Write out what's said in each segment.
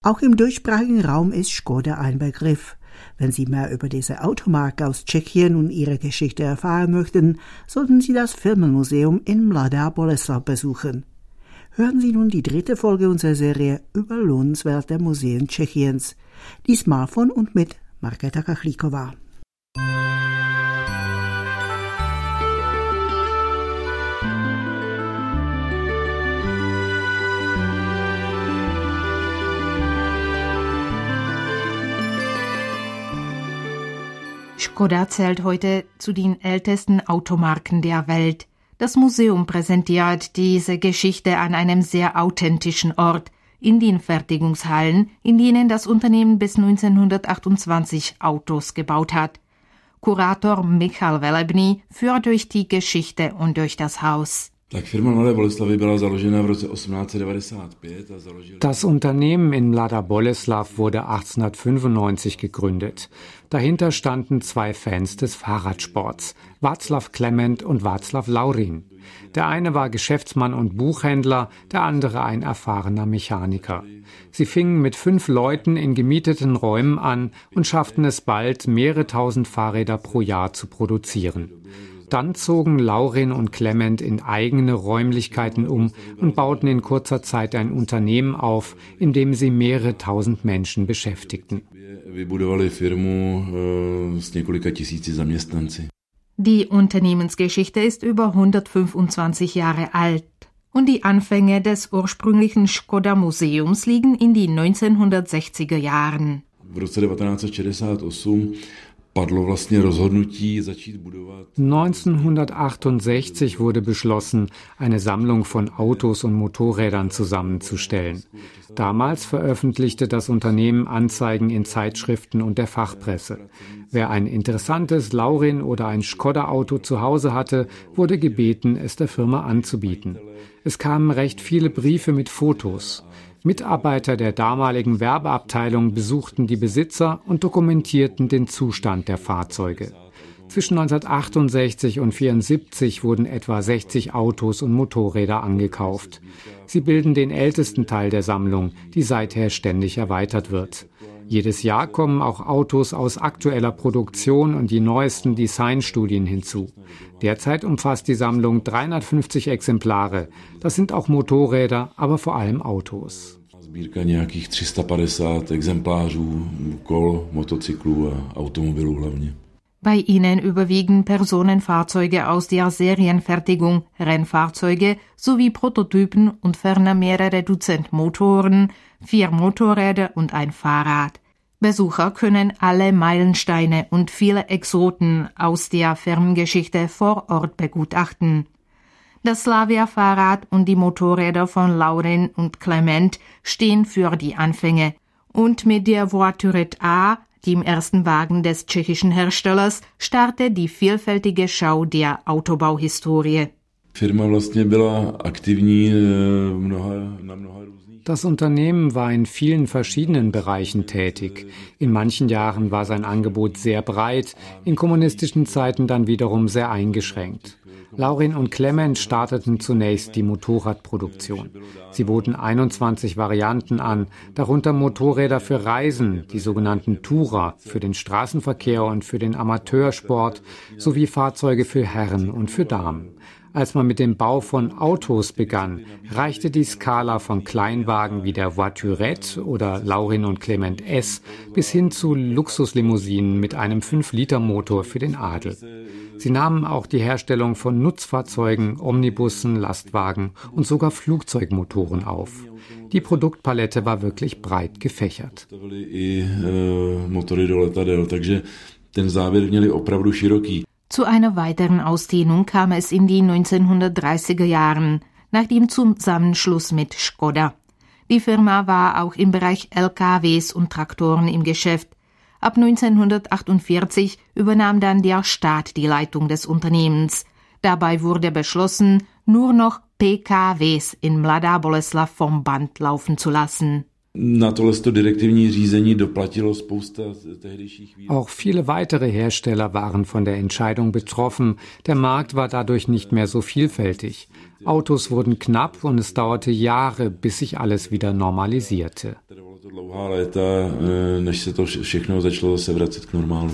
Auch im deutschsprachigen Raum ist Škoda ein Begriff. Wenn Sie mehr über diese Automarke aus Tschechien und ihre Geschichte erfahren möchten, sollten Sie das Firmenmuseum in Mladá Boleslav besuchen. Hören Sie nun die 3. Folge unserer Serie über lohnenswerte Museen Tschechiens. Diesmal von und mit Markéta Kachlíková. Škoda zählt heute zu den ältesten Automarken der Welt. Das Museum präsentiert diese Geschichte an einem sehr authentischen Ort, in den Fertigungshallen, in denen das Unternehmen bis 1928 Autos gebaut hat. Kurator Michal Velebný führt durch die Geschichte und durch das Haus. Das Unternehmen in Mladá Boleslav wurde 1895 gegründet. Dahinter standen 2 Fans des Fahrradsports, Václav Klement und Václav Laurin. Der eine war Geschäftsmann und Buchhändler, der andere ein erfahrener Mechaniker. Sie fingen mit 5 Leuten in gemieteten Räumen an und schafften es bald, mehrere tausend Fahrräder pro Jahr zu produzieren. Dann zogen Laurin und Klement in eigene Räumlichkeiten um und bauten in kurzer Zeit ein Unternehmen auf, in dem sie mehrere tausend Menschen beschäftigten. Die Unternehmensgeschichte ist über 125 Jahre alt und die Anfänge des ursprünglichen Škoda-Museums liegen in die 1960er Jahren. 1968 wurde beschlossen, eine Sammlung von Autos und Motorrädern zusammenzustellen. Damals veröffentlichte das Unternehmen Anzeigen in Zeitschriften und der Fachpresse. Wer ein interessantes Laurin oder ein Škoda-Auto zu Hause hatte, wurde gebeten, es der Firma anzubieten. Es kamen recht viele Briefe mit Fotos. Mitarbeiter der damaligen Werbeabteilung besuchten die Besitzer und dokumentierten den Zustand der Fahrzeuge. Zwischen 1968 und 1974 wurden etwa 60 Autos und Motorräder angekauft. Sie bilden den ältesten Teil der Sammlung, die seither ständig erweitert wird. Jedes Jahr kommen auch Autos aus aktueller Produktion und die neuesten Designstudien hinzu. Derzeit umfasst die Sammlung 350 Exemplare. Das sind auch Motorräder, aber vor allem Autos. Sbírka nějakých 350 exemplářů, kol, motocyklů a automobilů hlavně. Bei ihnen überwiegen Personenfahrzeuge aus der Serienfertigung, Rennfahrzeuge sowie Prototypen und ferner mehrere Dutzend Motoren, 4 Motorräder und ein Fahrrad. Besucher können alle Meilensteine und viele Exoten aus der Firmengeschichte vor Ort begutachten. Das Slavia-Fahrrad und die Motorräder von Laurin und Klement stehen für die Anfänge und mit der Voiturette A, dem ersten Wagen des tschechischen Herstellers, startet die vielfältige Schau der Autobauhistorie. Das Unternehmen war in vielen verschiedenen Bereichen tätig. In manchen Jahren war sein Angebot sehr breit, in kommunistischen Zeiten dann wiederum sehr eingeschränkt. Laurin und Klement starteten zunächst die Motorradproduktion. Sie boten 21 Varianten an, darunter Motorräder für Reisen, die sogenannten Tourer, für den Straßenverkehr und für den Amateursport, sowie Fahrzeuge für Herren und für Damen. Als man mit dem Bau von Autos begann, reichte die Skala von Kleinwagen wie der Voiturette oder Laurin und Klement S bis hin zu Luxuslimousinen mit einem 5-Liter-Motor für den Adel. Sie nahmen auch die Herstellung von Nutzfahrzeugen, Omnibussen, Lastwagen und sogar Flugzeugmotoren auf. Die Produktpalette war wirklich breit gefächert. Zu einer weiteren Ausdehnung kam es in die 1930er Jahren, nach dem Zusammenschluss mit Škoda. Die Firma war auch im Bereich LKWs und Traktoren im Geschäft. Ab 1948 übernahm dann der Staat die Leitung des Unternehmens. Dabei wurde beschlossen, nur noch PKWs in Mladá Boleslav vom Band laufen zu lassen. Auch viele weitere Hersteller waren von der Entscheidung betroffen. Der Markt war dadurch nicht mehr so vielfältig. Autos wurden knapp und es dauerte Jahre, bis sich alles wieder normalisierte. Léta, než se to všechno začalo zase vracet k normálu.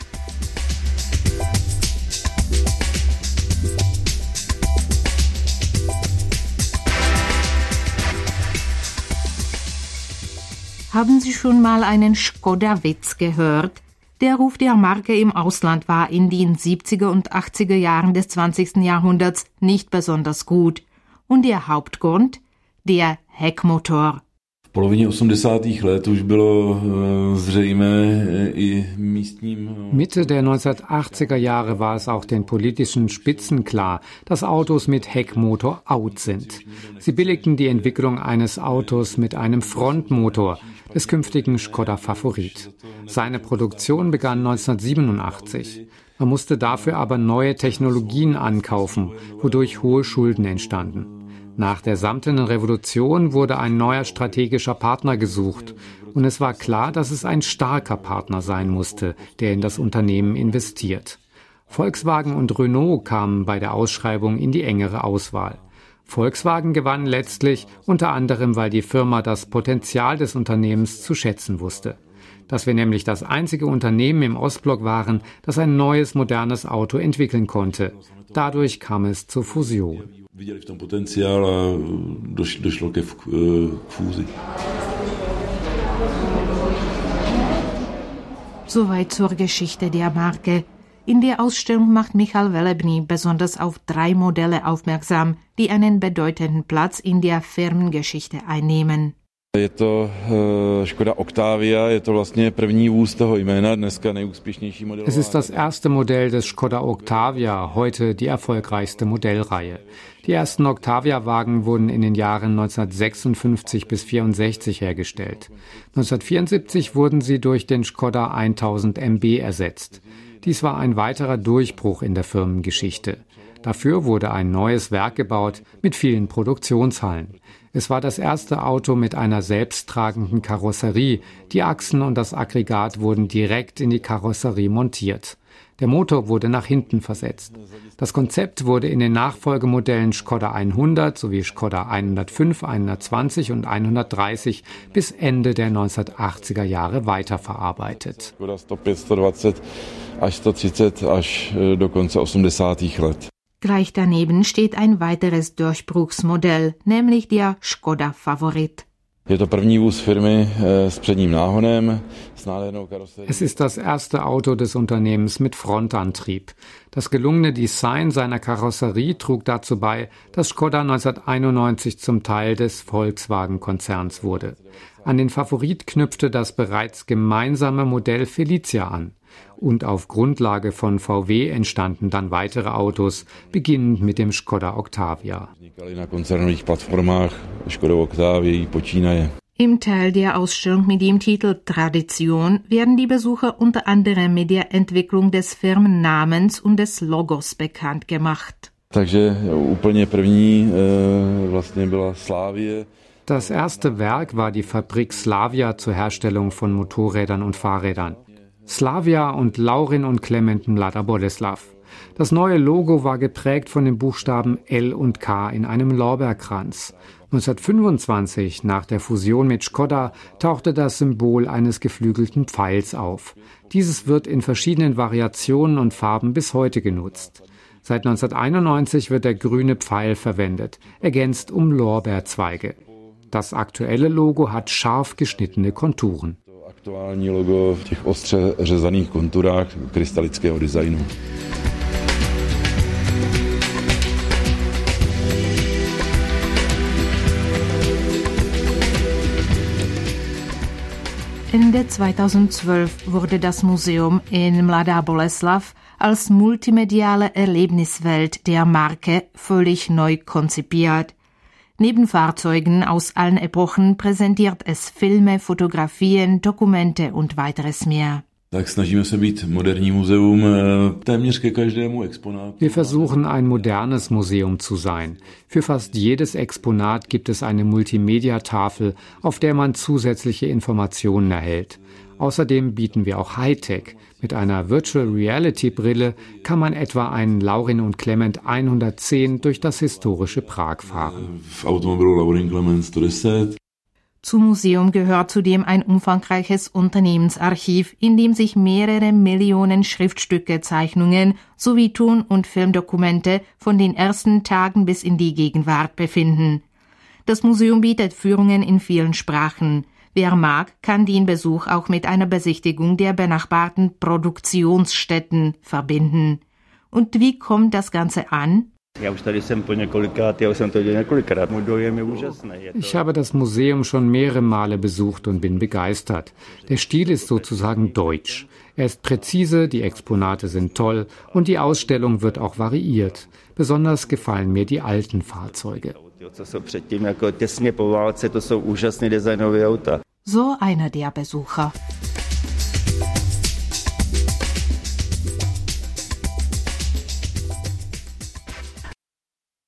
Haben Sie schon mal einen Škoda-Witz gehört? Der Ruf der Marke im Ausland war in den 70er und 80er Jahren des 20. Jahrhunderts nicht besonders gut. Und der Hauptgrund? Der Heckmotor. V polovině 80. let už bylo zřejmé i místním. Mitte der 1980er Jahre war es auch den politischen Spitzen klar, dass Autos mit Heckmotor out sind. Sie billigten die Entwicklung eines Autos mit einem Frontmotor, des künftigen Škoda Favorit. Seine Produktion begann 1987. Man musste dafür aber neue Technologien ankaufen, wodurch hohe Schulden entstanden. Nach der Samtenen Revolution wurde ein neuer strategischer Partner gesucht und es war klar, dass es ein starker Partner sein musste, der in das Unternehmen investiert. Volkswagen und Renault kamen bei der Ausschreibung in die engere Auswahl. Volkswagen gewann letztlich, unter anderem, weil die Firma das Potenzial des Unternehmens zu schätzen wusste. Dass wir nämlich das einzige Unternehmen im Ostblock waren, das ein neues, modernes Auto entwickeln konnte. Dadurch kam es zur Fusion. Viděli v tom potenciál a došlo k fúzi. Soweit zur Geschichte der Marke. In der Ausstellung macht Michal Velebný besonders auf 3 Modelle aufmerksam, die einen bedeutenden Platz in der Firmengeschichte einnehmen. Je to Škoda Octavia, je to vlastně první vůz toho jména, dneska nejúspěšnější model. Es ist das erste Modell des Škoda Octavia, heute die erfolgreichste Modellreihe. Die ersten Octavia-Wagen wurden in den Jahren 1956 bis 64 hergestellt. 1974 wurden sie durch den Škoda 1000 MB ersetzt. Dies war ein weiterer Durchbruch in der Firmengeschichte. Dafür wurde ein neues Werk gebaut mit vielen Produktionshallen. Es war das erste Auto mit einer selbsttragenden Karosserie. Die Achsen und das Aggregat wurden direkt in die Karosserie montiert. Der Motor wurde nach hinten versetzt. Das Konzept wurde in den Nachfolgemodellen Škoda 100 sowie Škoda 105, 120 und 130 bis Ende der 1980er Jahre weiterverarbeitet. Škoda 105, 120 až 130 až do konce 80. let. Gleich daneben steht ein weiteres Durchbruchsmodell, nämlich der Škoda Favorit. Je to první vůz firmy s předním náhonem, s nádhernou karoserií. Es ist das erste Auto des Unternehmens mit Frontantrieb. Das gelungene Design seiner Karosserie trug dazu bei, dass Škoda 1991 zum Teil des Volkswagen-Konzerns wurde. An den Favorit knüpfte das bereits gemeinsame Modell Felicia an. Und auf Grundlage von VW entstanden dann weitere Autos, beginnend mit dem Škoda Octavia. Im Teil der Ausstellung mit dem Titel Tradition werden die Besucher unter anderem mit der Entwicklung des Firmennamens und des Logos bekannt gemacht. Takže úplně první vlastně byla Slavie. Das erste Werk war die Fabrik Slavia zur Herstellung von Motorrädern und Fahrrädern. Slavia und Laurin und Klement Mladá Boleslav. Das neue Logo war geprägt von den Buchstaben L und K in einem Lorbeerkranz. 1925, nach der Fusion mit Škoda, tauchte das Symbol eines geflügelten Pfeils auf. Dieses wird in verschiedenen Variationen und Farben bis heute genutzt. Seit 1991 wird der grüne Pfeil verwendet, ergänzt um Lorbeerzweige. Das aktuelle Logo hat scharf geschnittene Konturen. Aktuální logo v těch ostře řezaných konturách krystalického designu. Ende 2012 wurde das Museum in Mladá Boleslav als multimediale Erlebniswelt der Marke völlig neu konzipiert. Neben Fahrzeugen aus allen Epochen präsentiert es Filme, Fotografien, Dokumente und weiteres mehr. Tak snažíme se být moderní muzeum téměř ke každému exponátu. Wir versuchen, ein modernes Museum zu sein. Für fast jedes Exponat gibt es eine Multimedia-Tafel, auf der man zusätzliche Informationen erhält. Außerdem bieten wir auch Hightech. Mit einer Virtual Reality Brille kann man etwa einen Laurin und Klement 110 durch das historische Prag fahren. V automobilu Laurin Klement 110. Zum Museum gehört zudem ein umfangreiches Unternehmensarchiv, in dem sich mehrere Millionen Schriftstücke, Zeichnungen sowie Ton- und Filmdokumente von den ersten Tagen bis in die Gegenwart befinden. Das Museum bietet Führungen in vielen Sprachen. Wer mag, kann den Besuch auch mit einer Besichtigung der benachbarten Produktionsstätten verbinden. Und wie kommt das Ganze an? Ich habe das Museum schon mehrere Male besucht und bin begeistert. Der Stil ist sozusagen deutsch. Er ist präzise, die Exponate sind toll und die Ausstellung wird auch variiert. Besonders gefallen mir die alten Fahrzeuge. So einer der Besucher.